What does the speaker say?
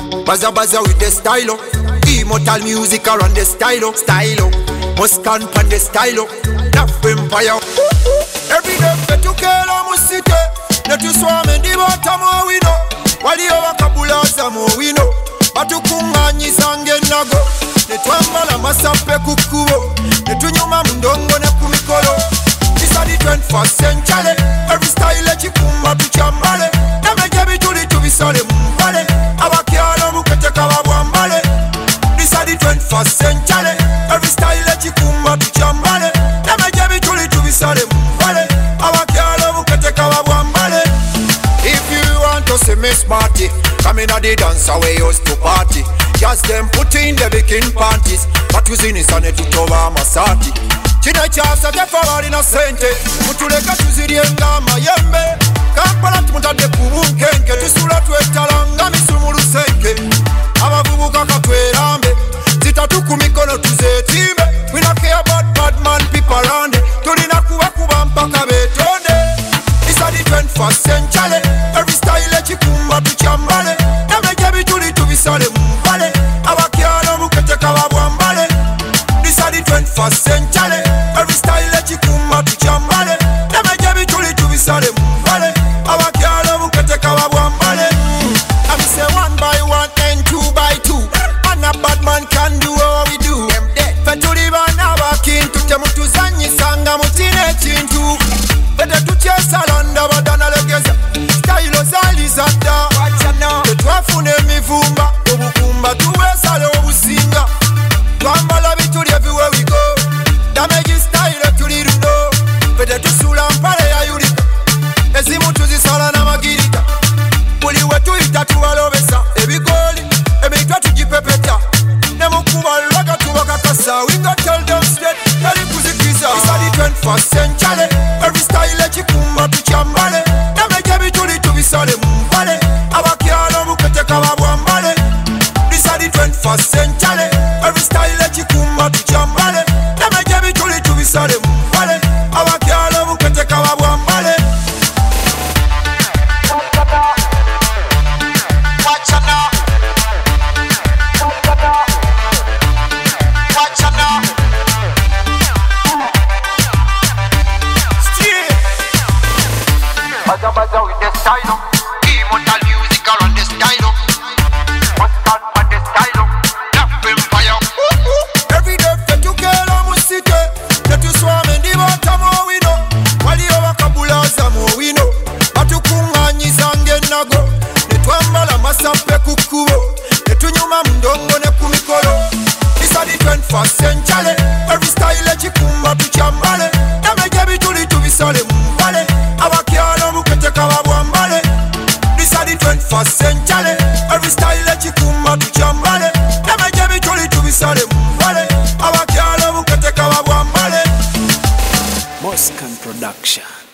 Baza baza with the style. Immortal music around the style. Muscan pan the style. Naf empire. Every day fetukela musite. Netuswame ndibata mwino. Wali wakabulaza mwino. Batukunganyiza ngenago. Netwambala masape kukubo. Netunyuma mundongo ne kumikolo. This is the 21st century. Every style chikumba tuchambale. Nameje bituli tubisale mbale. Abakyalo mukete kababwambale. This is the 21st century. Every style chikumba tuchambale. Nameje bituli tubisale mbale. Abakyalo mukete kababwambale. If you want to see Miss Party, come in at the dance where you used to party. Just them put in the bikini panties. But using is on it to cover Masati. China chasa tefa innocente. Mutuleka tuzirienga mayembe. Kampala tumutade kubunkenke. Tusula twetalanga misumulu senke. Abavubuka katwerambe. Zitatu kumikono tuzetime. We not care about bad man people around it. Tulina kuba mpaka betonde. This is the 21st century. Every style chikumba tuchambale. Nameje bituli tubisale mbale. Abakyalo mukete kababwambale. This is the 21st century. Every style chikumba tuchambale. Nameje bituli tubisale mbale. Abakyalo mukete kababwambale. I say one by one and two by two. And a bad man can do what we do. Fetuli bana bakintu temutuzanyisanga mutine chintu. Bede tuchesa landa badana legeza. Style zalizada. Tetwafune mivumba. Obukumba tuwesale obusinga. Twambala bituli everywhere we go. Damage style tuliruno. Bede tusula mpale ya yulika. Ezimu tuzisala na magirika. Buli wetu itatubalobesa. Ebigoli, emitwa tujipepeta. Nemukuba laka tubakakasa. We got tell them straight. Tali kuzikiza. It's the 21st century. Every style chikumba tuchambale. Nameje bituli tubisale mbale. Abakyalo mukete kababwambale. This is the 21st century. Every style chikumba tuchambale. Nameje bituli tubisale mbale. Abakyalo mukete kababwambale. Baza baza with the style. Immortal music around the style. Muscan pan the style. Naf empire. Every day fetukela musite. Netuswame ndibata mwino. Wali wakabulaza mwino. Batukunganyiza ngenago. Netwambala masape kukubo. Netunyuma mundongo ne kumikolo. This is the 21st century. Every style chikumba tuchambale. Nameje bituli tubisale mbale. Abakyalo mukete kababwambale. This is the 21st century. Every style chikumba tuchambale. Nameje bituli tubisale mbale. Abakyalo mukete kababwambale. Muscan Production.